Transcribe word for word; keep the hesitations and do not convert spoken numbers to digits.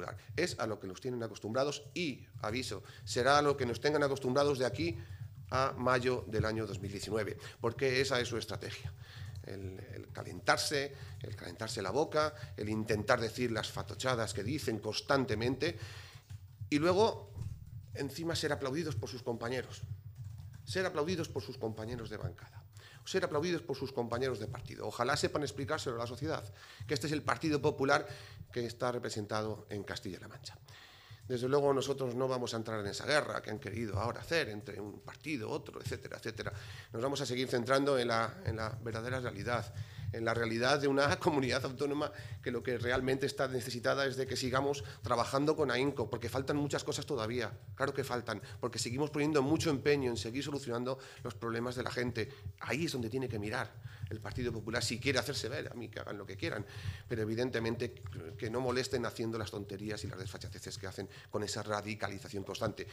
Popular. Es a lo que nos tienen acostumbrados y, aviso, será a lo que nos tengan acostumbrados de aquí a mayo del año dos mil diecinueve, porque esa es su estrategia. El, el calentarse, el calentarse la boca, el intentar decir las fatochadas que dicen constantemente y luego, encima, ser aplaudidos por sus compañeros. Ser aplaudidos por sus compañeros de bancada. Ser aplaudidos por sus compañeros de partido. Ojalá sepan explicárselo a la sociedad, que este es el Partido Popular que está representado en Castilla-La Mancha. Desde luego nosotros no vamos a entrar en esa guerra que han querido ahora hacer entre un partido, otro, etcétera, etcétera. Nos vamos a seguir centrando en la, en la verdadera realidad, en la realidad de una comunidad autónoma que lo que realmente está necesitada es de que sigamos trabajando con ahínco, porque faltan muchas cosas todavía, claro que faltan, porque seguimos poniendo mucho empeño en seguir solucionando los problemas de la gente. Ahí es donde tiene que mirar el Partido Popular, si quiere hacerse ver, a mí que hagan lo que quieran, pero evidentemente que no molesten haciendo las tonterías y las desfachaceces que hacen con esa radicalización constante.